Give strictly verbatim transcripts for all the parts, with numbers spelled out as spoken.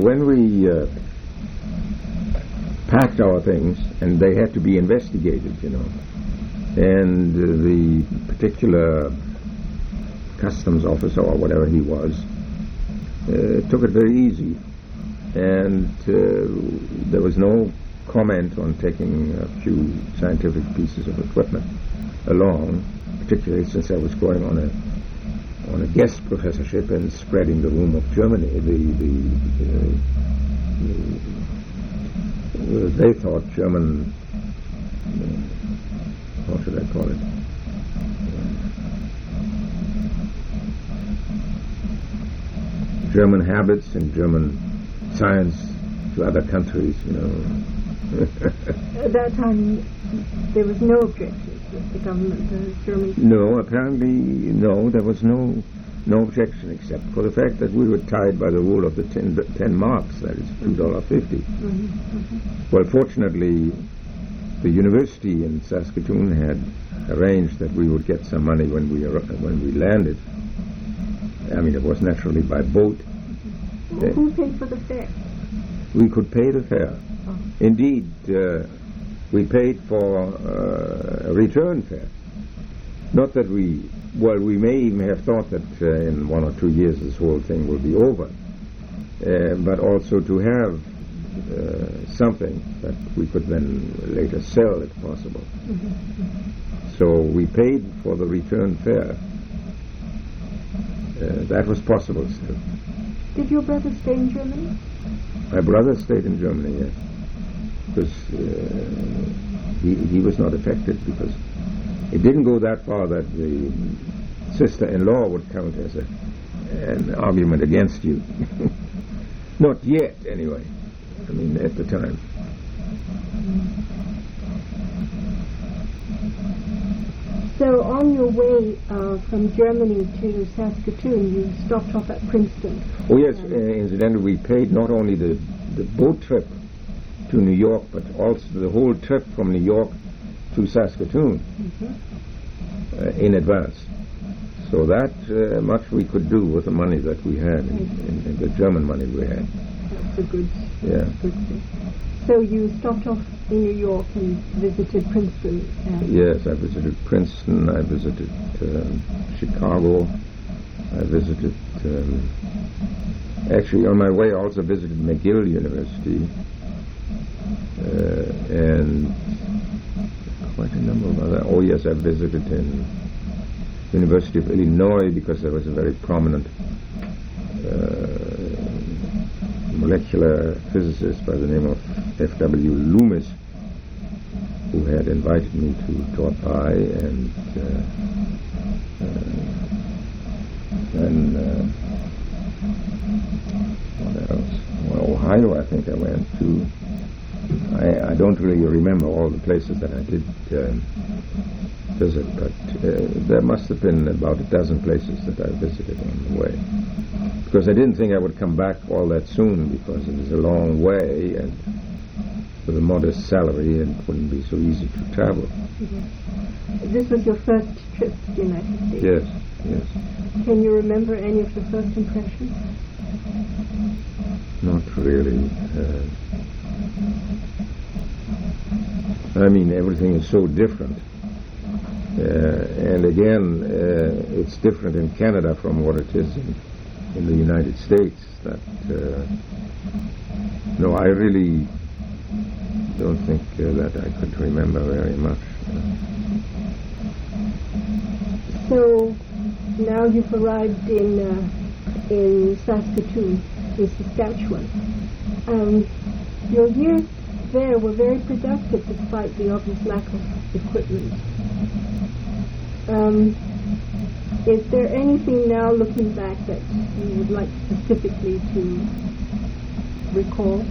when we uh, packed our things, and they had to be investigated, you know, and uh, the particular customs officer or whatever he was uh, took it very easy, and uh, there was no comment on taking a few scientific pieces of equipment along, particularly since I was going on a on a guest professorship and spreading the room of Germany. The, the, uh, the they thought German, uh, how should I call it? Uh, German habits and German science to other countries, you know. At that time, there was no objection to the government of Germany? No, apparently, no, there was no no objection except for the fact that we were tied by the rule of the ten, ten marks, that is two dollars fifty. Mm-hmm. Mm-hmm. Well, fortunately, the university in Saskatoon had arranged that we would get some money when we when we landed. I mean, it was naturally by boat. Mm-hmm. Well, who paid for the fare? We could pay the fare. Oh. Indeed, uh, we paid for uh, a return fare. Not that we, well, we may even have thought that uh, in one or two years this whole thing will be over, uh, but also to have uh, something that we could then later sell if possible. Mm-hmm. So we paid for the return fare. Uh, that was possible still. Did your brother stay in Germany? My brother stayed in Germany, yes. Because uh, he, he was not affected, because it didn't go that far that the sister-in-law would count as a, an argument against you. Not yet, anyway. I mean, at the time. So on your way uh, from Germany to Saskatoon, you stopped off at Princeton. Oh, yes. Uh, incidentally, we paid not only the, the boat trip to New York, but also the whole trip from New York to Saskatoon mm-hmm. uh, in advance. So that uh, much we could do with the money that we had, in, in, in the German money we had. That's a good, yeah. good thing. So you stopped off in New York and visited Princeton? And yes, I visited Princeton, I visited um, Chicago, I visited, um, actually on my way I also visited McGill University, uh, and quite a number of other, oh yes, I visited in University of Illinois because there was a very prominent uh, molecular physicist by the name of F W Loomis, who had invited me to drop by, and uh, uh, and uh, what else? Well, Ohio, I think I went to. I, I don't really remember all the places that I did uh, visit, but uh, there must have been about a dozen places that I visited on the way. Because I didn't think I would come back all that soon, because it was a long way, and with a modest salary, and it wouldn't be so easy to travel. Mm-hmm. This was your first trip to the United States? Yes, yes. Can you remember any of the first impressions? Not really. Uh, I mean, everything is so different. Uh, and again, uh, it's different in Canada from what it is in, in the United States. That uh, no, I really don't think uh, that I could remember very much. So now you've arrived in uh, in Saskatoon, in Saskatchewan. Um, your years there were very productive despite the obvious lack of equipment. Um, is there anything now, looking back, that you would like specifically to recall?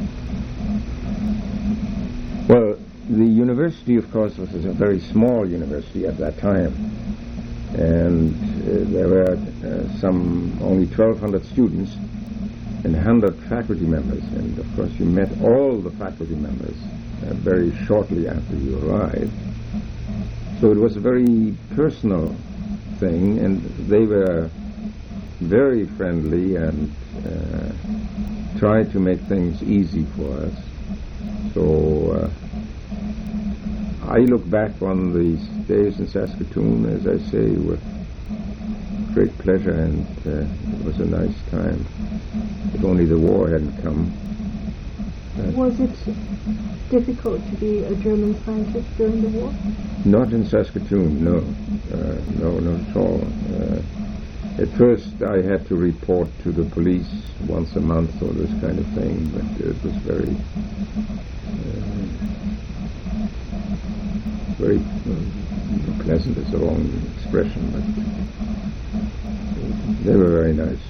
Well, the university, of course, was a very small university at that time, and uh, there were uh, some only twelve hundred students and one hundred faculty members, and of course you met all the faculty members uh, very shortly after you arrived. So it was a very personal thing, and they were very friendly and uh, tried to make things easy for us. So uh, I look back on these days in Saskatoon, as I say, with great pleasure, and uh, it was a nice time. If only the war hadn't come. Uh, was it difficult to be a German scientist during the war? Not in Saskatoon, no. Uh, no, not at all. Uh, at first I had to report to the police once a month or this kind of thing, but it was very, uh, very uh, pleasant is the wrong expression, but they were very nice.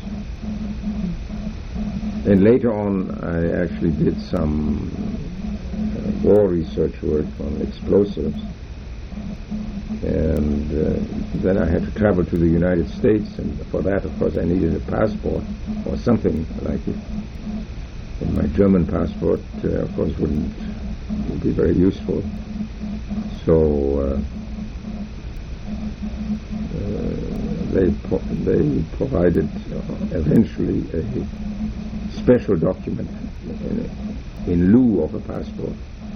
And later on I actually did some uh, war research work on explosives. And uh, then I had to travel to the United States, and for that, of course, I needed a passport or something like it. And my German passport, uh, of course, wouldn't would be very useful. So uh, uh, they pro- they provided uh, eventually a special document in, in lieu of a passport.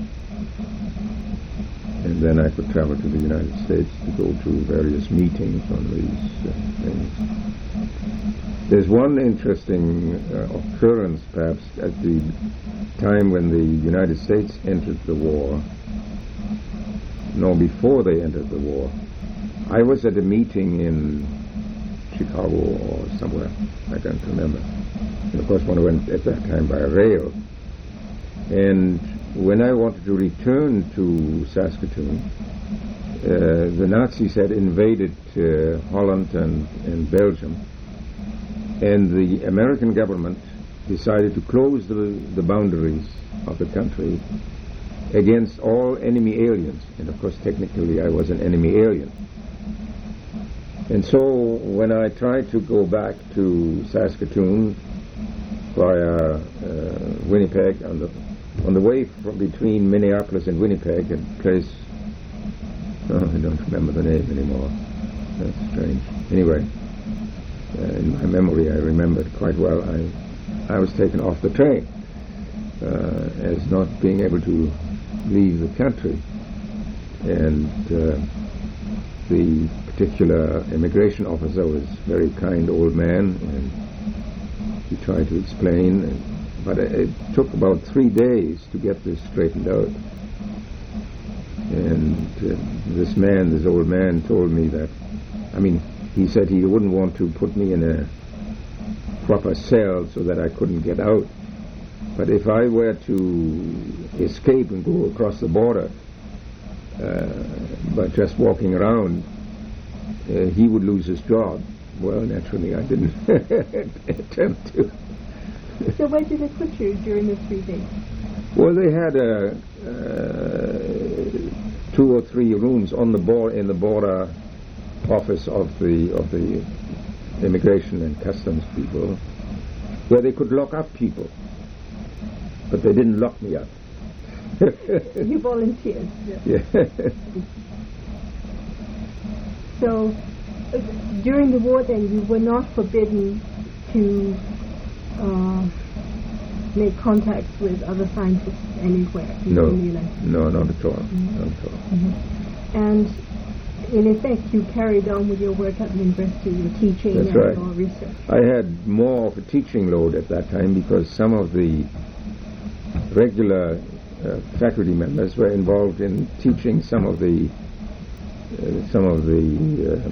And then I could travel to the United States to go to various meetings on these uh, things. There's one interesting uh, occurrence, perhaps, at the time when the United States entered the war, no, before they entered the war. I was at a meeting in Chicago or somewhere, I don't remember. And of course, one went at that time by rail. And when I wanted to return to Saskatoon, uh, the Nazis had invaded uh, Holland and, and Belgium, and the American government decided to close the, the boundaries of the country against all enemy aliens. And of course, technically, I was an enemy alien. And so when I tried to go back to Saskatoon via uh, Winnipeg on the On the way from between Minneapolis and Winnipeg, a place, oh, I don't remember the name anymore. That's strange. Anyway, uh, in my memory, I remember it quite well. I, I was taken off the train uh, as not being able to leave the country, and uh, the particular immigration officer was a very kind old man, and he tried to explain. And, But it took about three days to get this straightened out. And uh, this man, this old man, told me that, I mean, he said he wouldn't want to put me in a proper cell so that I couldn't get out. But if I were to escape and go across the border uh, by just walking around, uh, he would lose his job. Well, naturally, I didn't attempt to. So where did they put you during the three days? Well, they had uh, uh, two or three rooms on the board in the border office of the of the immigration and customs people, where they could lock up people, but they didn't lock me up. You volunteered. Yeah. So uh, during the war, then, you were not forbidden to Uh, make contacts with other scientists anywhere in No, the United States? no, not at all. Mm-hmm. Not at all. Mm-hmm. And in effect, you carried on with your work at the university, your teaching That's and right. your research. I had more of a teaching load at that time because some of the regular uh, faculty members were involved in teaching some of the uh, some of the um,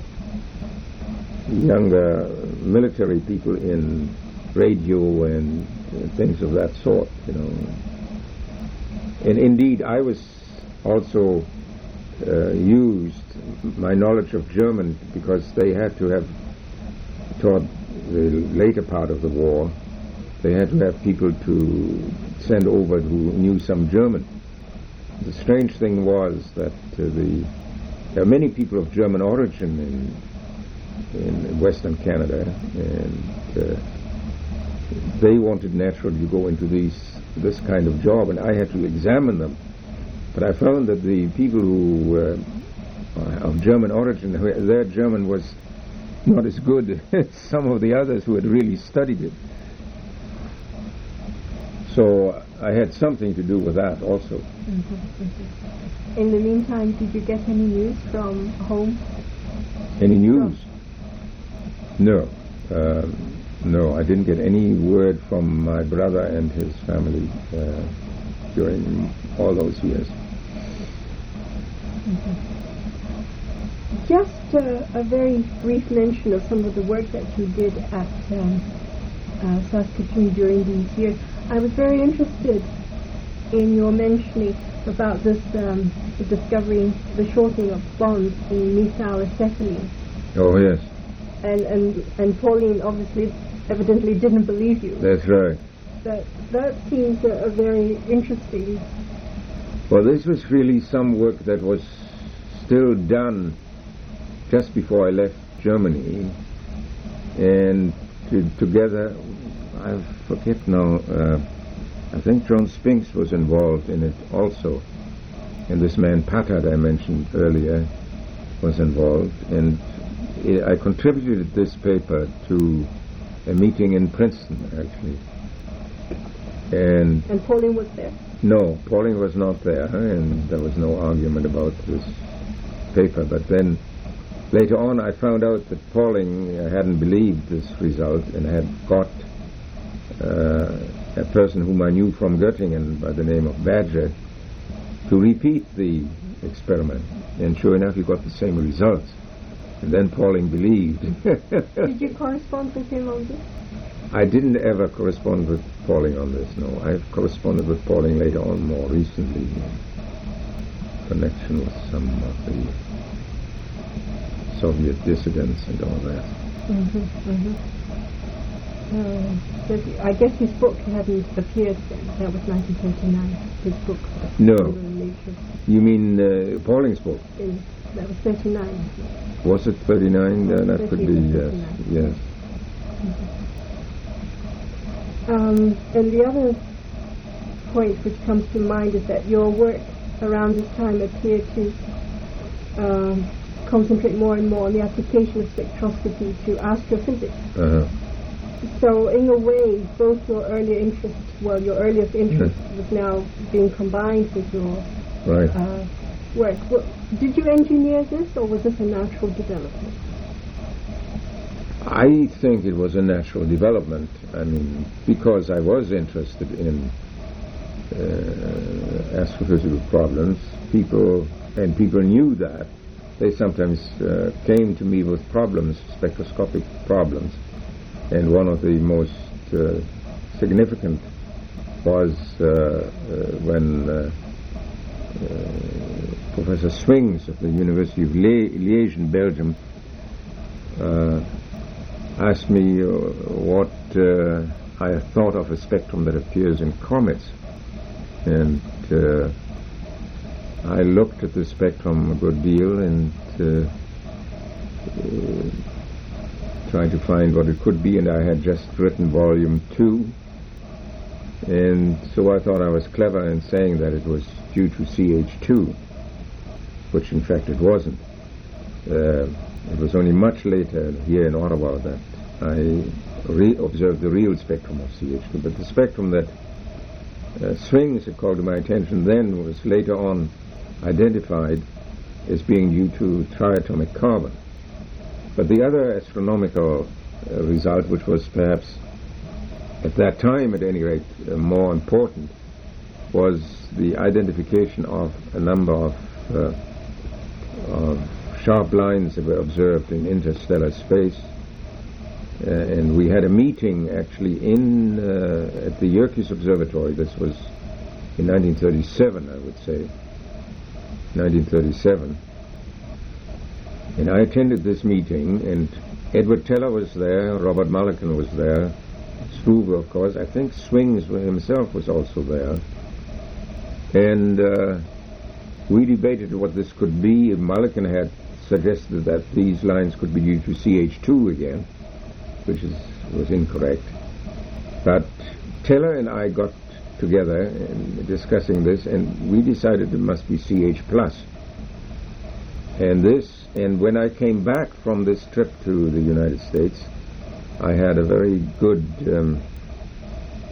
younger military people in radio and uh, things of that sort, you know. And indeed, I was also uh, used my knowledge of German because they had to have, toward the later part of the war, they had to have people to send over who knew some German. The strange thing was that uh, the there are many people of German origin in in Western Canada, and uh, they wanted naturally to go into these this kind of job, and I had to examine them. But I found that the people who were uh, of German origin, their German was not as good as some of the others who had really studied it. So I had something to do with that also. Mm-hmm, mm-hmm. In the meantime, did you get any news from home? Any news? No. Uh, no, I didn't get any word from my brother and his family uh, during all those years. Mm-hmm. Just uh, a very brief mention of some of the work that you did at um, uh, Saskatoon during these years. I was very interested in your mentioning about this um, discovering the shortening of bonds in methyl acetylene. Oh, yes. And, and, and Pauline obviously, evidently didn't believe you. That's right. That, that seems a, a very interesting... Well, this was really some work that was still done just before I left Germany, and to, together, I forget now, uh, I think John Spinks was involved in it also, and this man Pattard I mentioned earlier was involved, and I contributed this paper to a meeting in Princeton, actually. And, and Pauline was there? No, Pauline was not there, and there was no argument about this paper, but then later on, I found out that Pauling uh, hadn't believed this result and had got uh, a person whom I knew from Göttingen by the name of Badger to repeat the experiment. And sure enough, he got the same results. And then Pauling believed. Did you correspond with him on this? I didn't ever correspond with Pauling on this, no. I've corresponded with Pauling later on, more recently, in connection with some of the Soviet dissidents and all that. Mm-hmm, mm-hmm. Uh, but I guess his book hadn't appeared then. That was nineteen thirty-nine, his book. No. You mean uh, Pauling's book? In, that was thirty-nine. Was it thirty-nine? Uh, that could be, yes. Yes. Mm-hmm. Um, and the other point which comes to mind is that your work around this time appeared to um, concentrate more and more on the application of spectroscopy to astrophysics. Uh-huh. So in a way, both your earlier interests, well, your earliest interest mm. was now being combined with your right. uh, work. Well, did you engineer this, or was this a natural development? I think it was a natural development. I mean, because I was interested in uh, astrophysical problems, people, and people knew that, they sometimes uh, came to me with problems, spectroscopic problems, and one of the most uh, significant was uh, uh, when uh, uh, Professor Swings of the University of Li- Liège in Belgium uh, asked me uh, what uh, I thought of a spectrum that appears in comets, and uh, I looked at the spectrum a good deal and uh, uh, tried to find what it could be, and I had just written volume two, and so I thought I was clever in saying that it was due to C H two, which in fact it wasn't. Uh, it was only much later here in Ottawa that I re- observed the real spectrum of C H two, but the spectrum that uh, Swings had called to my attention then was later on identified as being due to triatomic carbon. But the other astronomical uh, result, which was perhaps at that time at any rate uh, more important, was the identification of a number of, uh, of sharp lines that were observed in interstellar space. Uh, and we had a meeting actually in uh, at the Yerkes Observatory. This was in nineteen thirty-seven, I would say. nineteen thirty-seven. And I attended this meeting, and Edward Teller was there, Robert Mulliken was there, Struve, of course. I think Swings himself was also there. And uh, we debated what this could be. Mulliken had suggested that these lines could be due to C H two again, which is, was incorrect. But Teller and I got together and discussing this, and we decided it must be C H plus. And this, and when I came back from this trip to the United States, I had a very good um,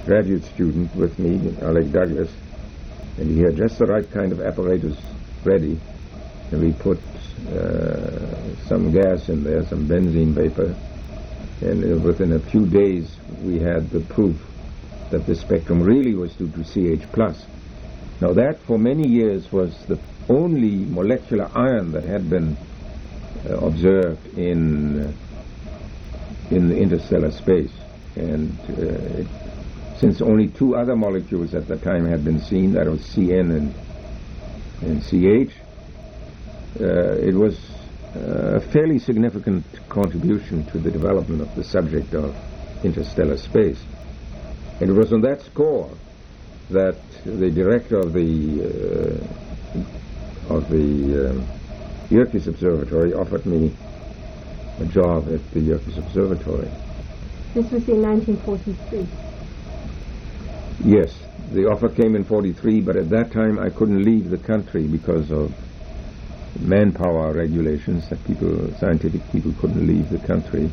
graduate student with me, Alec Douglas, and he had just the right kind of apparatus ready, and we put uh, some gas in there, some benzene vapor, and uh, within a few days we had the proof that the spectrum really was due to C H plus. Now that for many years was the only molecular ion that had been uh, observed in uh, in the interstellar space, and uh, it, since only two other molecules at the time had been seen, that was C N and and C H, uh, it was uh, a fairly significant contribution to the development of the subject of interstellar space. And it was on that score that the director of the uh, of the um, Yerkes Observatory offered me a job at the Yerkes Observatory. This was in nineteen forty-three. Yes, the offer came in forty-three, but at that time I couldn't leave the country because of manpower regulations, that people, scientific people couldn't leave the country.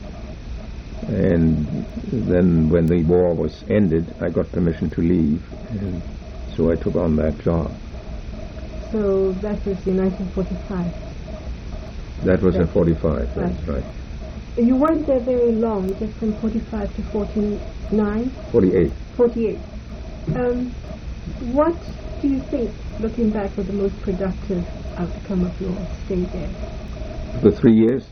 And then when the war was ended, I got permission to leave, and so I took on that job. So that was in nineteen forty-five. That was That's in forty-five, right. that's right. You weren't there very long, just from forty-five to forty-nine? forty-eight. forty-eight. Um, what do you think, looking back, was the most productive outcome of your stay there? The three years?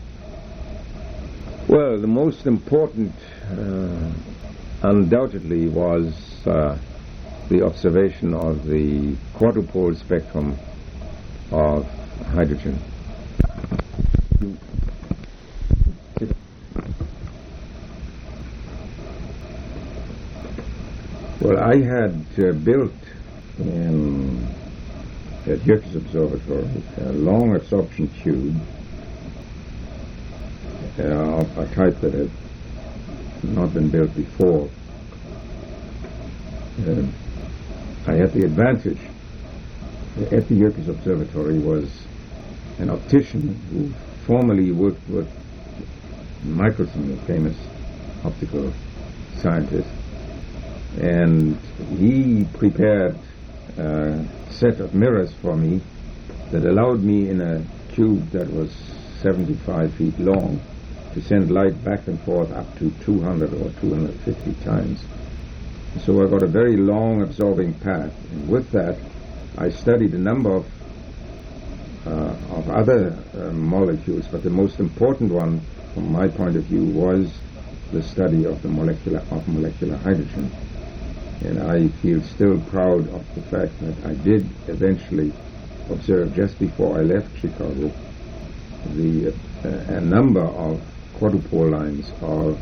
Well, the most important, uh, undoubtedly, was uh, the observation of the quadrupole spectrum of hydrogen. Well, I had uh, built in, at Yerkes Observatory a long absorption tube uh, of a type that had not been built before. Uh, I had the advantage. At the Yerkes Observatory was an optician who formerly worked with Michelson, the famous optical scientist, and he prepared a set of mirrors for me that allowed me in a tube that was seventy-five feet long to send light back and forth up to two hundred or two hundred fifty times. So I got a very long absorbing path, and with that I studied a number of uh, of other uh, molecules, but the most important one from my point of view was the study of the molecular of molecular hydrogen. And I feel still proud of the fact that I did eventually observe, just before I left Chicago, the uh, a number of quadrupole lines of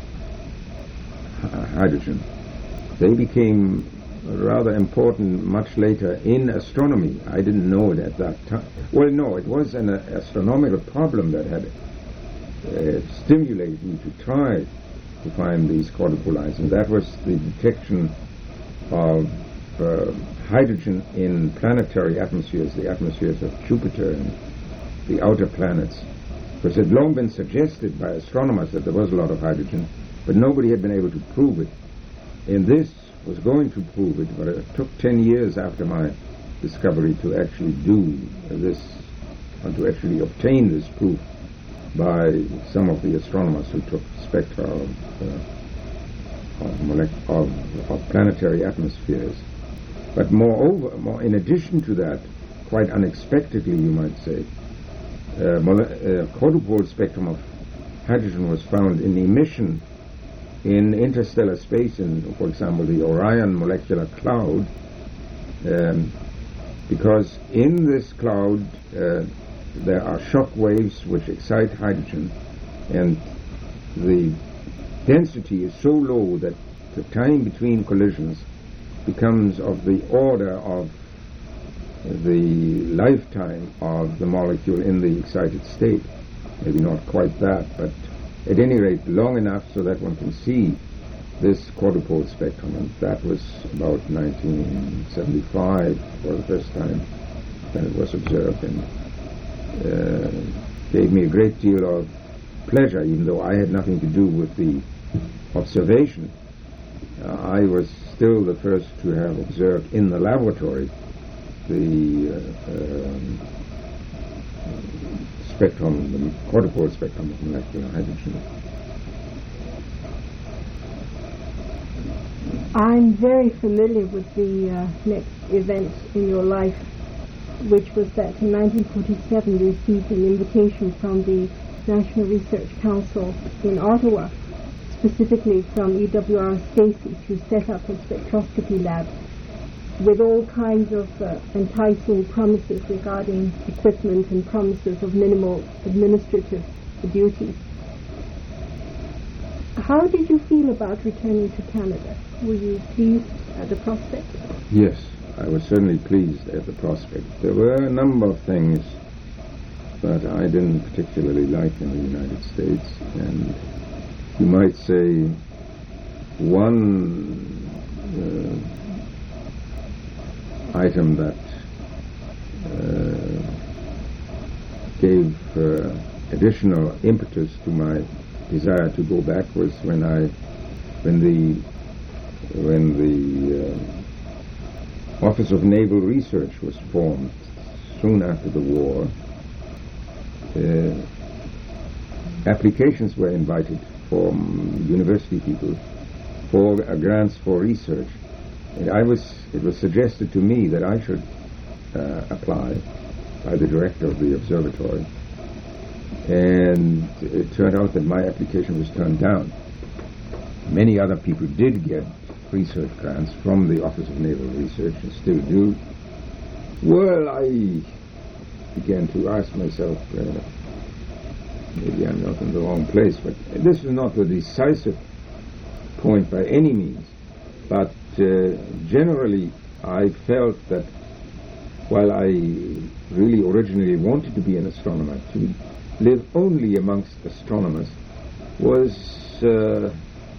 uh, hydrogen. They became rather important much later in astronomy. I didn't know it at that time. Well, no, it was an uh, astronomical problem that had uh, stimulated me to try to find these quadrupole lines, and that was the detection of uh, hydrogen in planetary atmospheres, the atmospheres of Jupiter and the outer planets. Because it had long been suggested by astronomers that there was a lot of hydrogen, but nobody had been able to prove it. And this was going to prove it, but it took ten years after my discovery to actually do this, and to actually obtain this proof by some of the astronomers who took spectra of uh, Of, molec- of, of planetary atmospheres. But moreover, more in addition to that, quite unexpectedly you might say, uh, mole- uh, quadrupole spectrum of hydrogen was found in emission in interstellar space, in, for example, the Orion molecular cloud, um, because in this cloud uh, there are shock waves which excite hydrogen, and the density is so low that the time between collisions becomes of the order of the lifetime of the molecule in the excited state. Maybe not quite that, but at any rate long enough so that one can see this quadrupole spectrum. And that was about nineteen seventy-five for the first time that it was observed, and uh, gave me a great deal of pleasure, even though I had nothing to do with the observation. uh, I was still the first to have observed in the laboratory the uh, um, spectrum, the quadrupole spectrum of molecular hydrogen. I'm very familiar with the uh, next event in your life, which was that in nineteen forty-seven you received an invitation from the National Research Council in Ottawa, specifically from E W R Stacy, to set up a spectroscopy lab with all kinds of uh, enticing promises regarding equipment and promises of minimal administrative duties. How did you feel about returning to Canada? Were you pleased at the prospect? Yes, I was certainly pleased at the prospect. There were a number of things that I didn't particularly like in the United States, and you might say one uh, item that uh, gave uh, additional impetus to my desire to go back was when I, when the, when the uh, Office of Naval Research was formed soon after the war. Uh, applications were invited from university people for uh, grants for research, and I was. It was suggested to me that I should uh, apply by the director of the observatory. And it turned out that my application was turned down. Many other people did get research grants from the Office of Naval Research and still do. Well, I began to ask myself, uh, maybe I'm not in the wrong place, but this was not the decisive point by any means. But uh, generally, I felt that while I really originally wanted to be an astronomer, to live only amongst astronomers was uh,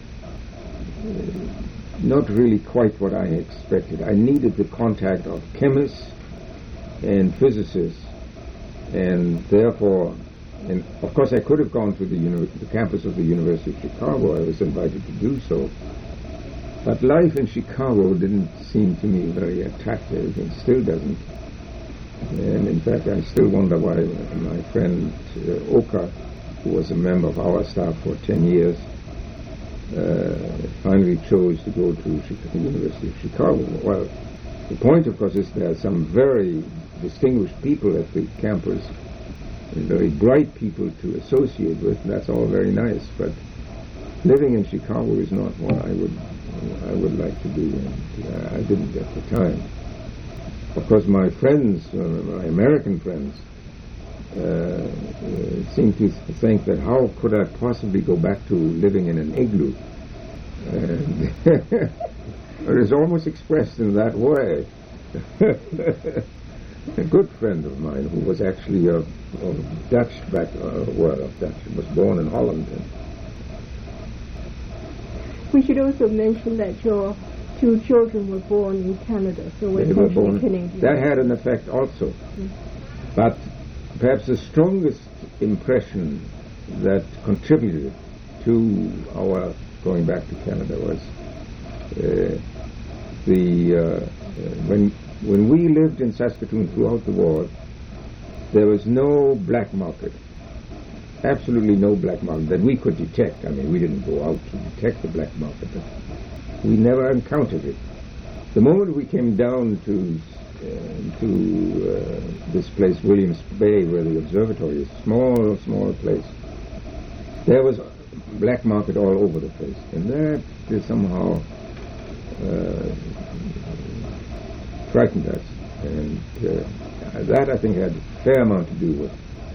not really quite what I expected. I needed the contact of chemists and physicists, and therefore, and of course I could have gone to the, uni- the campus of the University of Chicago. I was invited to do so. But life in Chicago didn't seem to me very attractive, and still doesn't. And in fact, I still wonder why my friend uh, Oka, who was a member of our staff for ten years, uh, finally chose to go to the University of Chicago. Well, the point, of course, is there are some very distinguished people at the campus, and very bright people to associate with, and that's all very nice, but living in Chicago is not what I would I would like to do, and uh, I didn't at the time. Of course, my friends, uh, my American friends, uh, uh, seem to think that how could I possibly go back to living in an igloo? And it is almost expressed in that way. A good friend of mine who was actually of, of Dutch back, uh, well, of Dutch, was born in Holland. We should also mention that your two children were born in Canada, so we're essentially Canadian. That had an effect also. Mm. But perhaps the strongest impression that contributed to our going back to Canada was uh, the uh, when when we lived in Saskatoon throughout the war, there was no black market. Absolutely no black market that we could detect. I mean, we didn't go out to detect the black market, but we never encountered it. The moment we came down to uh, to uh, this place, Williams Bay, where the observatory is, small, small place, there was black market all over the place, and that is somehow uh, frightened us, and uh, that I think had a fair amount to do with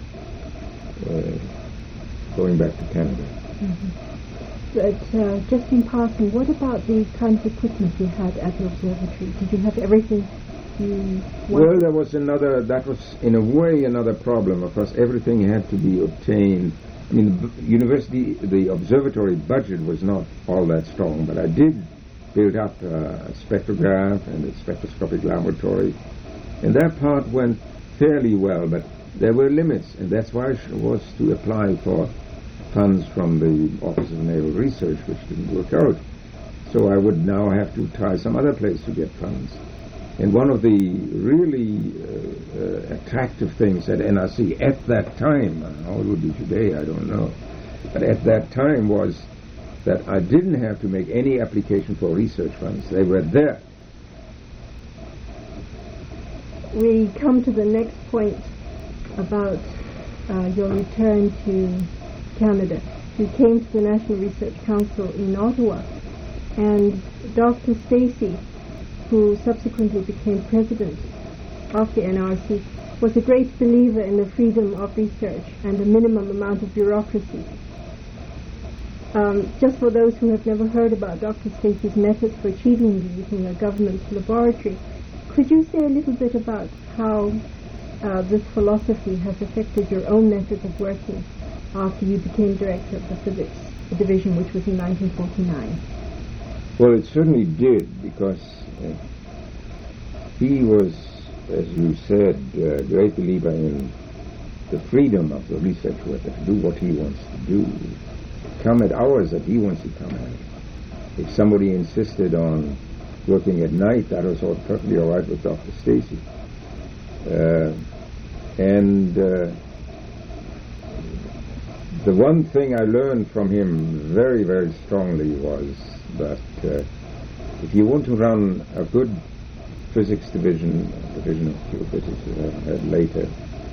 uh, going back to Canada. Mm-hmm. But uh, just in passing, what about the kinds of equipment you had at the observatory? Did you have everything you wanted? Well, there was another, that was in a way another problem. Of course, everything had to be obtained. I mean, the b- university, the observatory budget was not all that strong, but I did build up uh, a spectrograph and a spectroscopic laboratory, and that part went fairly well, but there were limits, and that's why I was to apply for funds from the Office of Naval Research, which didn't work out. So I would now have to try some other place to get funds. And one of the really uh, uh, attractive things at N R C at that time, how it would be today, I don't know, but at that time was that I didn't have to make any application for research funds. They were there. We come to the next point about uh, your return to Canada. You came to the National Research Council in Ottawa, and Doctor Stacey, who subsequently became president of the N R C, was a great believer in the freedom of research and the minimum amount of bureaucracy. Um, just for those who have never heard about Doctor Stacey's methods for achieving these in a government laboratory, could you say a little bit about how uh, this philosophy has affected your own methods of working after you became director of the physics division, which was in nineteen forty-nine? Well, it certainly did, because uh, he was, as you said, a great believer in the freedom of the research worker to do what he wants to do, come at hours that he wants to come at. If somebody insisted on working at night, that was all perfectly all right with Doctor Stacey. Uh, and uh, the one thing I learned from him very, very strongly was that uh, if you want to run a good physics division, division of pure physics uh, later,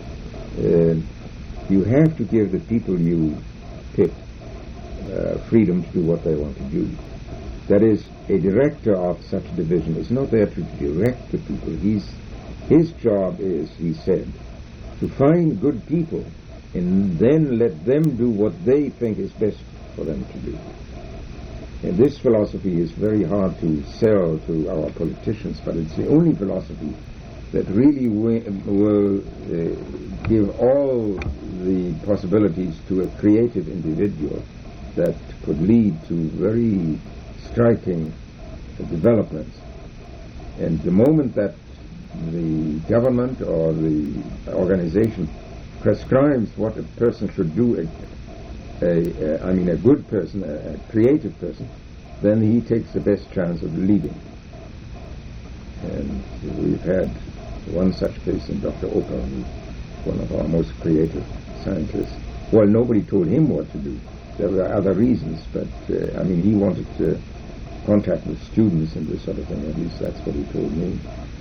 uh, you have to give the people you pick uh, freedom to do what they want to do. That is, a director of such a division is not there to direct the people. He's, his job is, he said, to find good people and then let them do what they think is best for them to do. And this philosophy is very hard to sell to our politicians, but it's the only philosophy that really will uh, give all the possibilities to a creative individual that could lead to very striking developments. And the moment that the government or the organization prescribes what a person should do, a, a, a, I mean a good person, a, a creative person, then he takes the best chance of leading. And we've had one such case in Doctor Oka, who's one of our most creative scientists. Well, nobody told him what to do. There were other reasons, but uh, I mean, he wanted to contact with students and this sort of thing. At least that's what he told me.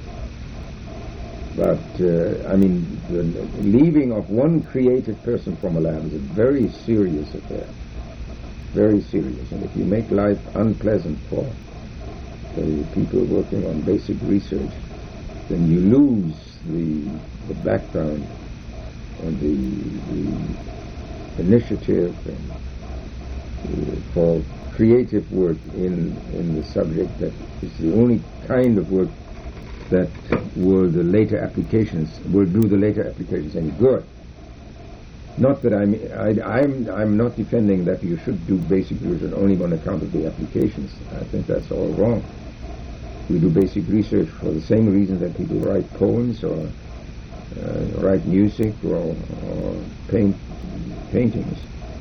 But uh, I mean, the leaving of one creative person from a lab is a very serious affair. Very serious. And if you make life unpleasant for the people working on basic research, then you lose the, the background and the, the initiative and uh, for creative work in in the subject that is the only kind of work that will the later applications will do the later applications any good. Not that I'm I, I'm I'm not defending that you should do basic research only on account of the applications. I think that's all wrong. We do basic research for the same reason that people write poems or uh, write music or, or paint paintings.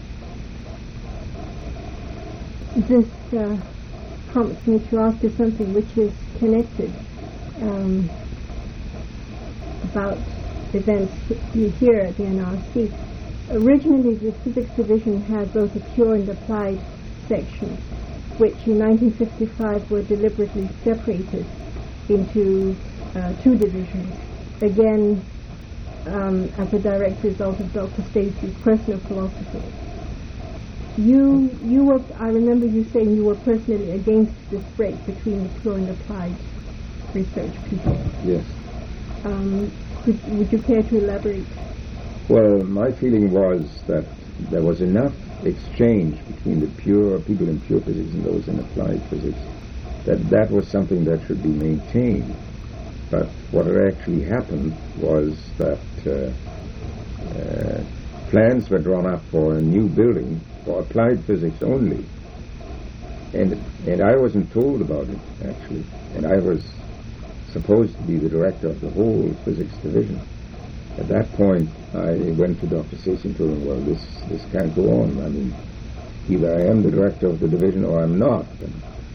This uh, prompts me to ask you something which is connected um, about events here at the N R C. Originally, the physics division had both a pure and applied section, which in nineteen fifty-five were deliberately separated into uh, two divisions, again um, as a direct result of Doctor Stacey's personal philosophy. You, you were, I remember you saying you were personally against this break between the pure and applied research people. Yes. Um, could, would you care to elaborate? Well, my feeling was that there was enough exchange between the pure people in pure physics and those in applied physics that that was something that should be maintained. But what had actually happened was that uh, uh, plans were drawn up for a new building for applied physics only, and and I wasn't told about it actually, and I was supposed to be the director of the whole physics division. At that point, I went to Doctor Stacey and told him, well, this this can't go on. I mean, either I am the director of the division or I'm not. And,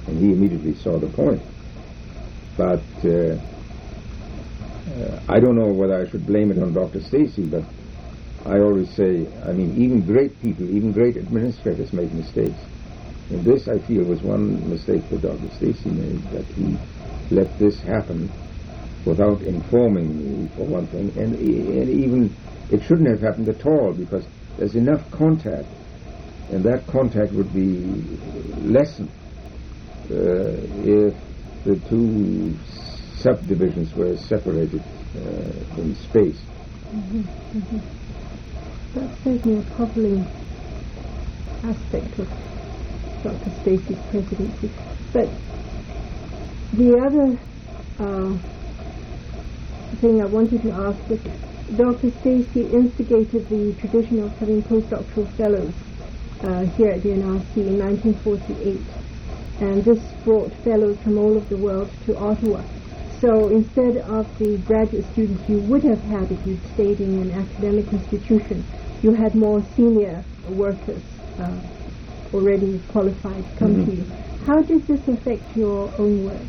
and he immediately saw the point. But uh, uh, I don't know whether I should blame it on Doctor Stacey, but I always say, I mean, even great people, even great administrators make mistakes. And this, I feel, was one mistake that Doctor Stacey made, that he let this happen without informing me, for one thing, and, and even it shouldn't have happened at all, because there's enough contact, and that contact would be lessened uh, if the two subdivisions were separated uh, in space. Mm-hmm, mm-hmm. That's certainly a puzzling aspect of Doctor Stacey's presidency. But the other uh, thing I wanted to ask was, Doctor Stacey instigated the tradition of having postdoctoral fellows uh, here at the N R C in nineteen forty-eight, and this brought fellows from all over the world to Ottawa. So instead of the graduate students you would have had if you'd stayed in an academic institution, you had more senior workers uh, already qualified come mm-hmm. to you. How does this affect your own work?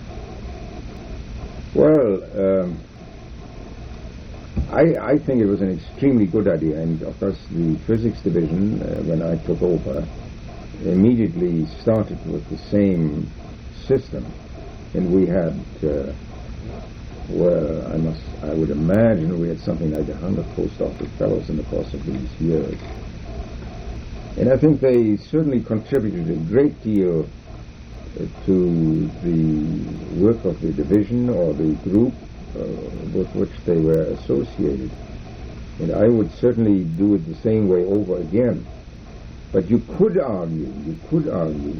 Well, um, I, I think it was an extremely good idea, and of course the physics division, uh, when I took over, immediately started with the same system, and we had, uh, well, I must, I would imagine we had something like a hundred postdoctoral fellows in the course of these years, and I think they certainly contributed a great deal uh, to the work of the division or the group Uh, with which they were associated. And I would certainly do it the same way over again. But you could argue, you could argue,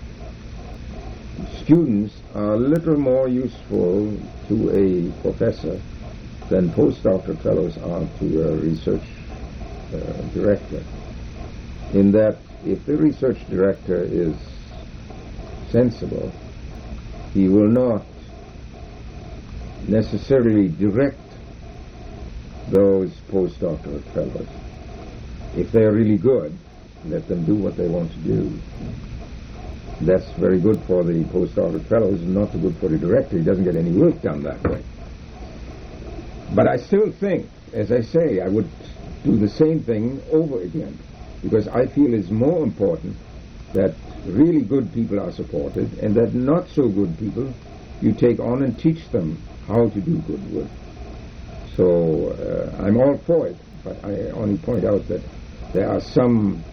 students are a little more useful to a professor than postdoctoral fellows are to a research uh, director. In that, if the research director is sensible, he will not necessarily direct those postdoctoral fellows. If they're really good, let them do what they want to do. That's very good for the postdoctoral fellows, not so good for the director. He doesn't get any work done that way. But I still think, as I say, I would do the same thing over again, because I feel it's more important that really good people are supported, and that not so good people you take on and teach them how to do good work. So uh, I'm all for it, but I only point out that there are some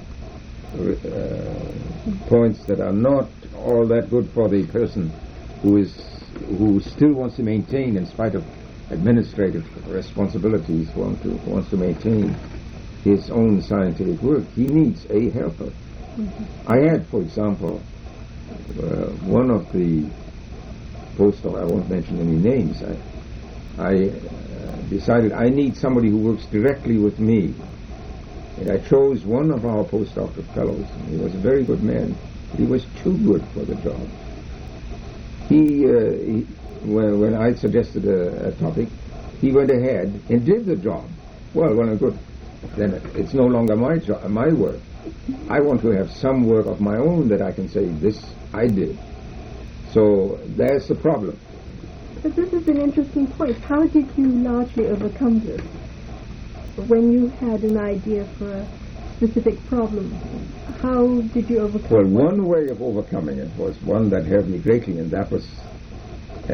uh, points that are not all that good for the person who is who still wants to maintain, in spite of administrative responsibilities, want to, wants to maintain his own scientific work. He needs a helper. Mm-hmm. I had, for example, uh, one of the postdoc, I won't mention any names, I, I uh, decided I need somebody who works directly with me. And I chose one of our postdoctoral fellows. He was a very good man, but he was too good for the job. He, uh, he when, when I suggested a, a topic, he went ahead and did the job. Well, well, good. Then it's no longer my job, my work. I want to have some work of my own that I can say, this I did. So there's the problem. But this is an interesting point. How did you largely overcome this? When you had an idea for a specific problem, how did you overcome it? Well, one way of overcoming it was one that helped me greatly, and that was uh,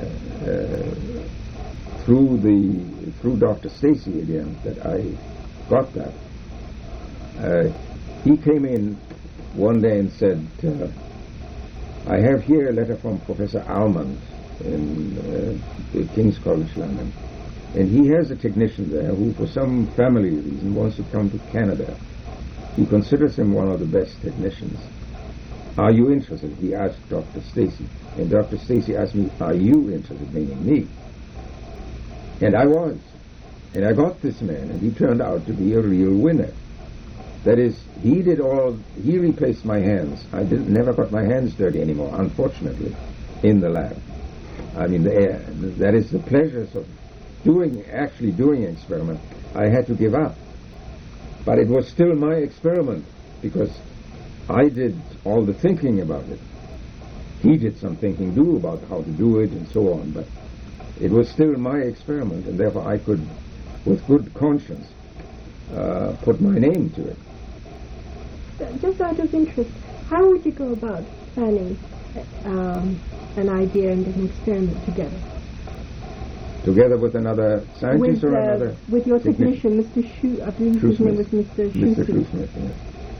uh, through the through Doctor Stacey again that I got that. Uh, he came in one day and said, uh, I have here a letter from Professor Almond in uh, King's College London, and he has a technician there who, for some family reason, wants to come to Canada. He considers him one of the best technicians. Are you interested? He asked Doctor Stacey, and Doctor Stacey asked me, are you interested, meaning me? And I was. And I got this man, and he turned out to be a real winner. That is, he did all, he replaced my hands. I didn't, never got my hands dirty anymore, unfortunately, in the lab. I mean, the, that is the pleasures of doing, actually doing an experiment, I had to give up. But it was still my experiment, because I did all the thinking about it. he did some thinking too about how to do it and so on, but it was still my experiment, and therefore I could, with good conscience, uh, put my name to it. Just out of interest, how would you go about planning um, an idea and an experiment together? Together with another scientist with, or uh, another? With your technician? technician, Mister Shu, I believe his name was Mister Mister Shoesmith. Shoesmith, yes.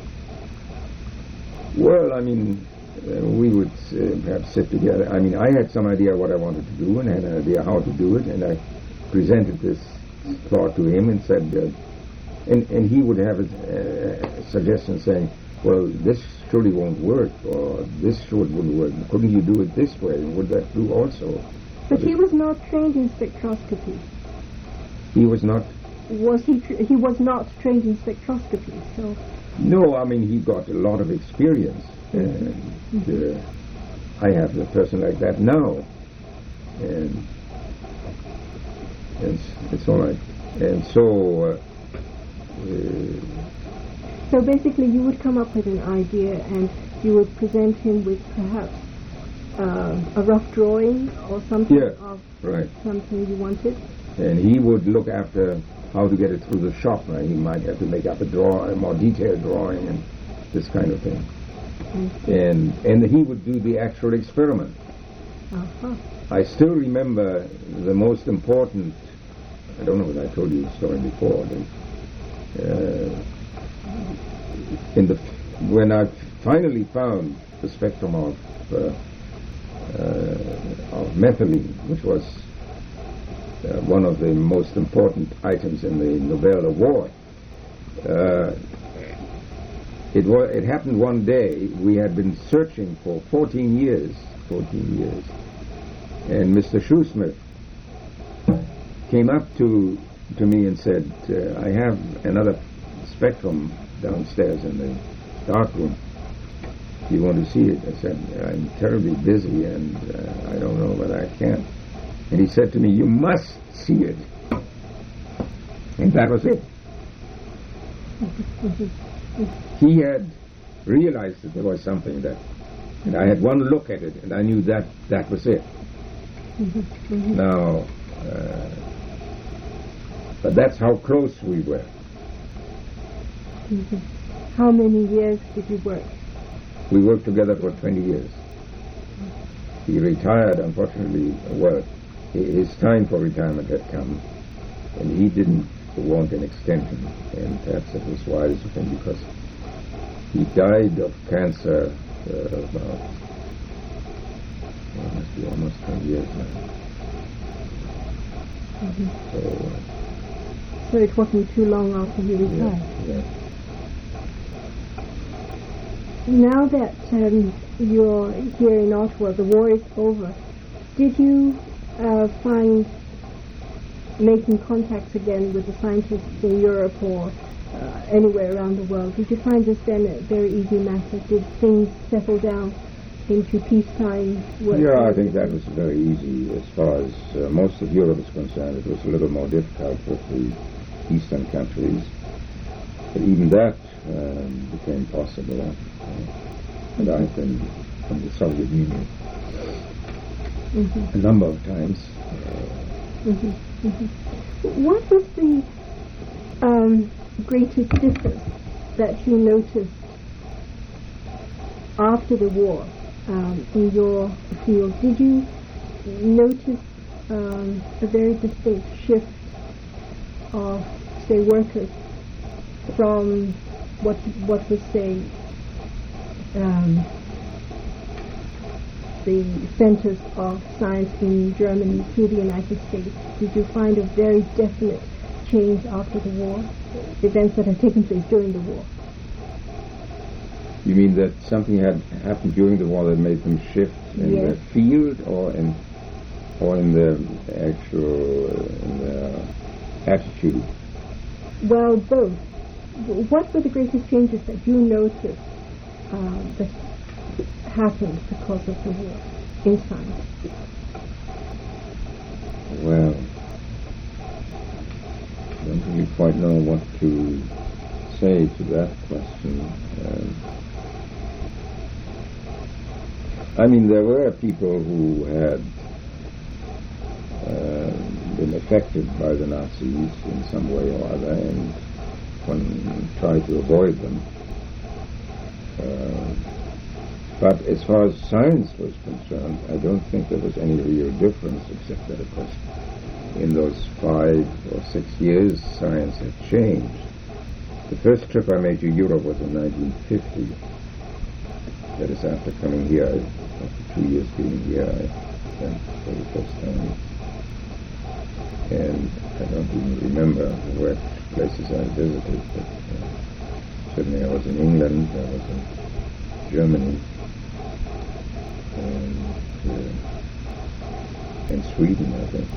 Well, I mean, uh, we would uh, perhaps sit together. I mean, I had some idea what I wanted to do and had an idea how to do it, and I presented this thought to him and said, uh, and, and he would have a uh, suggestion saying, well, this surely won't work, or this sure wouldn't work. Couldn't you do it this way? Would that do also? But he was not trained in spectroscopy. He was not? Was he? Tr- he was not trained in spectroscopy, so... No, I mean, he got a lot of experience. And uh, I have a person like that now. And it's, it's all right. And so... Uh, uh, so basically you would come up with an idea and you would present him with perhaps uh, a rough drawing or something yeah, of right. something you wanted. And he would look after how to get it through the shop. Now, he might have to make up a draw, a more detailed drawing and this kind of thing. Mm-hmm. And and he would do the actual experiment. Uh-huh. I still remember the most important, I don't know if I told you the story before, but, uh, in the when I finally found the spectrum of uh, uh, of methylene, which was uh, one of the most important items in the Nobel Award, uh, it was it happened one day. We had been searching for fourteen years, fourteen years, and Mister Shoesmith came up to to me and said, uh, "I have another spectrum downstairs in the dark room. Do you want to see it?" I said, "I'm terribly busy and uh, I don't know, but I can't." And he said to me, "You must see it." And that was it. He had realized that there was something that, and I had one look at it, and I knew that that was it. Now, uh, but that's how close we were. Mm-hmm. How many years did you work? We worked together for twenty years. He retired, unfortunately. Well, his time for retirement had come, and he didn't want an extension, and perhaps it was wise of him because he died of cancer uh, about, well, it must be almost twenty years now. Mm-hmm. So, uh, so it wasn't too long after he retired. Yeah, yeah. Now that um, you're here in Ottawa, the war is over, did you uh, find making contacts again with the scientists in Europe or uh, anywhere around the world? Did you find this then a very easy matter? Did things settle down into peacetime work? Yeah, I think that was very easy as far as uh, most of Europe is concerned. It was a little more difficult with the eastern countries. But even that um, became possible. Uh, and I've been from the Soviet Union mm-hmm. a number of times. Uh, mm-hmm. Mm-hmm. What was the um, greatest difference that you noticed after the war um, in your field? Did you notice um, a very distinct shift of, say, workers from what what was, say, um, the centers of science in Germany to the United States? Did you find a very definite change after the war, events that had taken place during the war? You mean that something had happened during the war that made them shift in yes. their field, or in, or in their actual uh, in their attitude? Well, both. What were the greatest changes that you noticed uh, that happened because of the war in science? Well, I don't really quite know what to say to that question. Um, I mean, there were people who had uh, been affected by the Nazis in some way or other, and one tried to avoid them. Uh, but as far as science was concerned, I don't think there was any real difference, except that, of course, in those five or six years, science had changed. The first trip I made to Europe was in nineteen fifty. That is after coming here. After two years being here, I went for the first time. And I don't even remember what places I visited, but uh, certainly I was in England, I was in Germany, and uh, in Sweden, I think.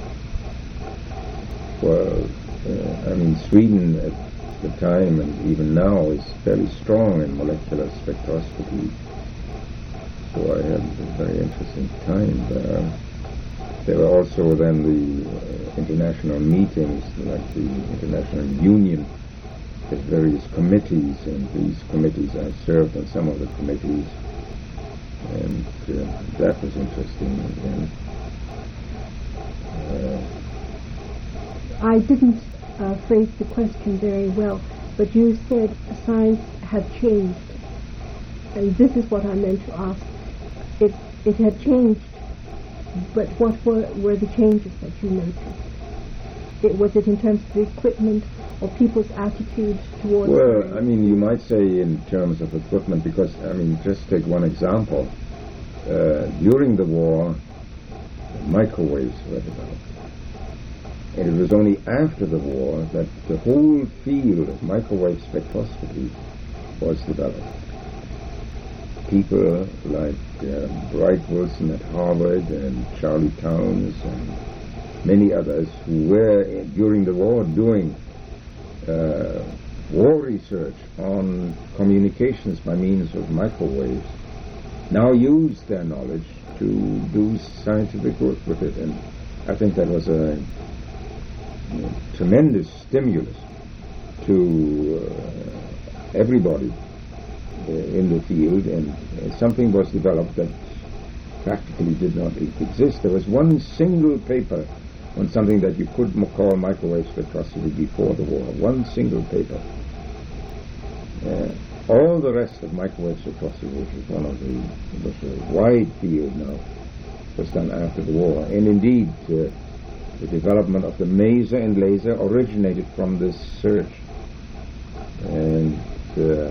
Well, uh, I mean, Sweden at the time and even now is fairly strong in molecular spectroscopy. So I had a very interesting time there. There were also then the uh, international meetings, like the International Union, with various committees, and these committees, I served on some of the committees, and uh, that was interesting again. Uh, I didn't uh, phrase the question very well, but you said science had changed, and this is what I meant to ask. It it had changed, but what were, were the changes that you noticed? It, was it in terms of the equipment or people's attitudes towards Well, science? I mean, you might say in terms of equipment, because, I mean, just take one example. Uh, during the war, microwaves were developed. And it was only after the war that the whole field of microwave spectroscopy was developed. People like uh, Bright Wilson at Harvard and Charlie Towns and many others who were, uh, during the war, doing uh, war research on communications by means of microwaves, now use their knowledge to do scientific work with it. And I think that was a you know, tremendous stimulus to uh, everybody uh, in the field, and uh, something was developed that practically did not e- exist. There was one single paper on something that you could m- call microwave spectroscopy before the war. One single paper. Uh, all the rest of microwave spectroscopy, which is one of the, was a wide field now, was done after the war. And indeed, uh, the development of the maser and laser originated from this search. And, uh,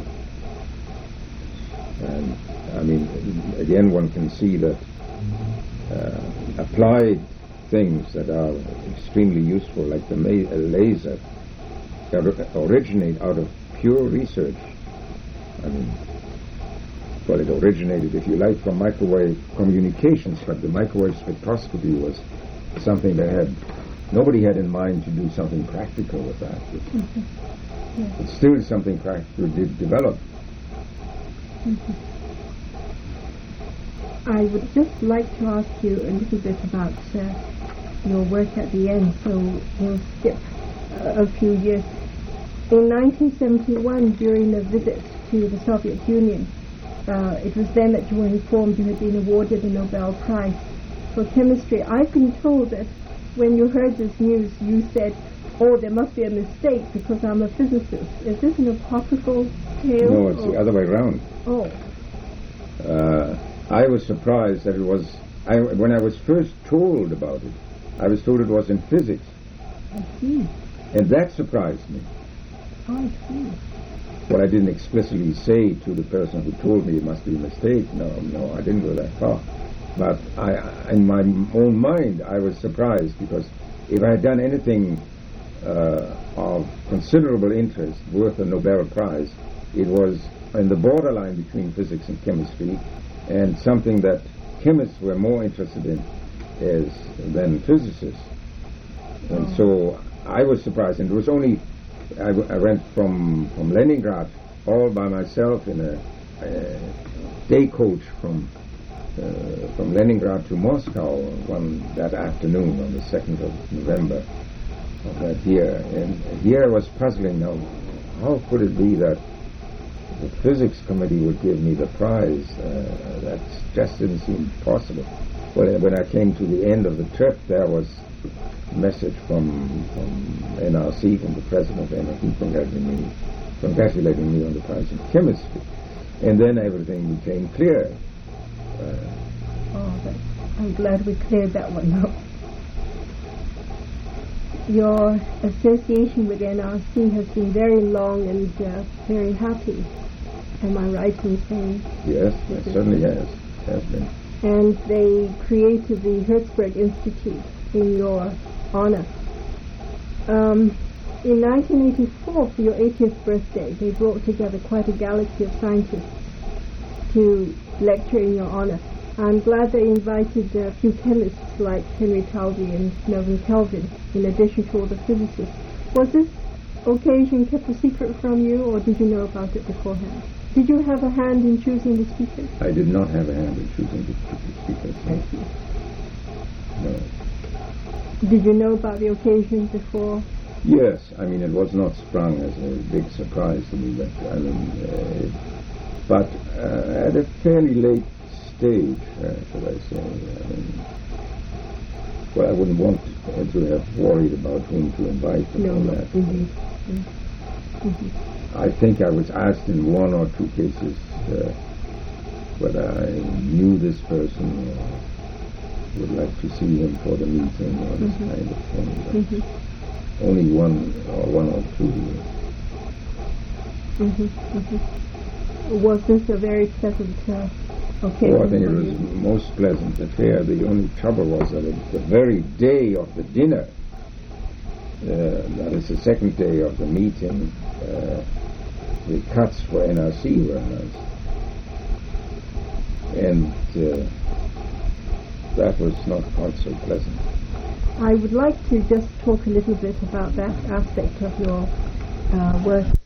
and I mean, again, one can see that uh, applied things that are extremely useful, like the ma- uh, laser, that originate out of pure research. I mean, well, it originated, if you like, from microwave communications, but the microwave spectroscopy was something that had, nobody had in mind to do something practical with that. Mm-hmm. Yeah. It's still something practical did develop. Mm-hmm. I would just like to ask you a little bit about uh, your work at the end, so we'll skip uh, a few years. In nineteen seventy-one, during a visit to the Soviet Union, uh, it was then that you were informed you had been awarded the Nobel Prize for chemistry. I've been told that when you heard this news, you said, "Oh, there must be a mistake because I'm a physicist." Is this an apocryphal tale? No, it's or? the other way around. Oh. Uh, I was surprised that it was, I, when I was first told about it, I was told it was in physics. I see. And that surprised me. Oh, I see. Well, I didn't explicitly say to the person who told me it must be a mistake. No, no, I didn't go that far. But I, in my own mind, I was surprised, because if I had done anything uh, of considerable interest worth a Nobel Prize, it was in the borderline between physics and chemistry, and something that chemists were more interested in as than physicists. And Oh. so I was surprised, and it was only, I, w- I went from, from Leningrad all by myself in a, a day coach from uh, from Leningrad to Moscow one that afternoon on the second of November of that year. And here I was puzzling now, how could it be that the physics committee would give me the prize. Uh, that just didn't seem possible. When, when I came to the end of the trip, there was a message from, from N R C, from the president of N R C, congratulating me, congratulating me on the prize in chemistry. And then everything became clear. Uh, oh, but I'm glad we cleared that one up. Your association with N R C has been very long and uh, very happy. Am I right in saying? Yes, it certainly has. Has been. And they created the Herzberg Institute in your honor. Um, in nineteen eighty-four, for your eightieth birthday, they brought together quite a galaxy of scientists to lecture in your honor. I'm glad they invited a few chemists like Henry Talby and Melvin Kelvin, in addition to all the physicists. Was this occasion kept a secret from you, or did you know about it beforehand? Did you have a hand in choosing the speakers? I did not have a hand in choosing the speakers. I see. No. Did you know about the occasion before? Yes, I mean, it was not sprung as a big surprise to me, but I mean, uh, but uh, at a fairly late stage, uh, should I say. I mean, well, I wouldn't want to have worried about whom to invite and No, all that. indeed. Mm-hmm. I think I was asked in one or two cases uh, whether I knew this person or would like to see him for the meeting or this Mm-hmm. kind of thing. But Mm-hmm. only one or one or two. Mm-hmm. Mm-hmm. Was this a very pleasant uh, occasion? Oh, I think it for was you? most pleasant affair. The only trouble was that it, the very day of the dinner, uh, that is the second day of the meeting, uh, the cuts for N R C were announced. And uh, that was not quite so pleasant. I would like to just talk a little bit about that aspect of your uh, work